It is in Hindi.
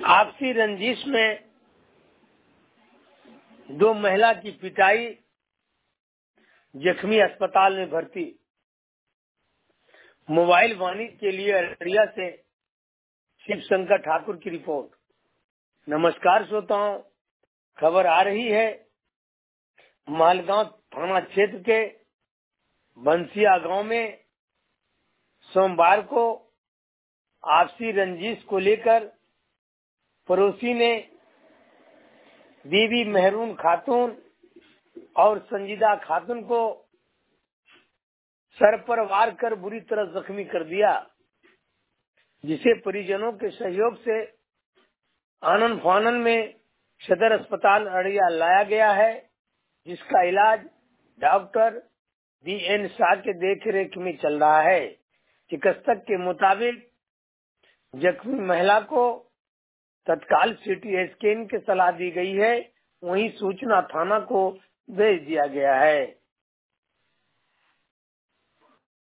आपसी रंजिश में दो महिला की पिटाई, जख्मी अस्पताल में भर्ती। मोबाइल वाणिज्य के लिए अररिया से शिव शंकर ठाकुर की रिपोर्ट। नमस्कार श्रोताओं, खबर आ रही है मालगांव थाना क्षेत्र के बंसिया गांव में सोमवार को आपसी रंजिश को लेकर पड़ोसी ने बीबी मेहरून खातून और संजीदा खातून को सर पर वार कर बुरी तरह जख्मी कर दिया, जिसे परिजनों के सहयोग से आनन फानन में सदर अस्पताल अररिया लाया गया है, जिसका इलाज डॉक्टर DN शाह के देखरेख में चल रहा है। चिकित्सक के मुताबिक जख्मी महिला को तत्काल CT स्कैन की सलाह दी गई है, वहीं सूचना थाना को भेज दिया गया है।